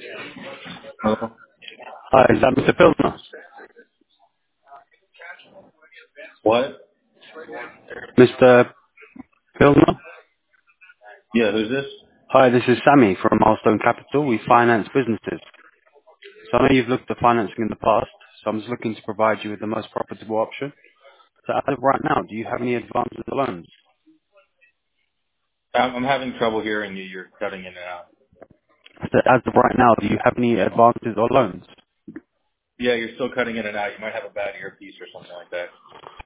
Hello? Hi, is that Mr. Pilner? What? Mr. Pilner? Yeah, who's this? Hi, this is Sammy from Milestone Capital. We finance businesses. So I know you've looked at financing in the past, so I'm just looking to provide you with the most profitable option. So as of right now, do you have any advances or loans? I'm having trouble hearing you. You're cutting in and out. So as of right now, do you have any advances or loans? Yeah, you're still cutting in and out. You might have a bad earpiece or something like that.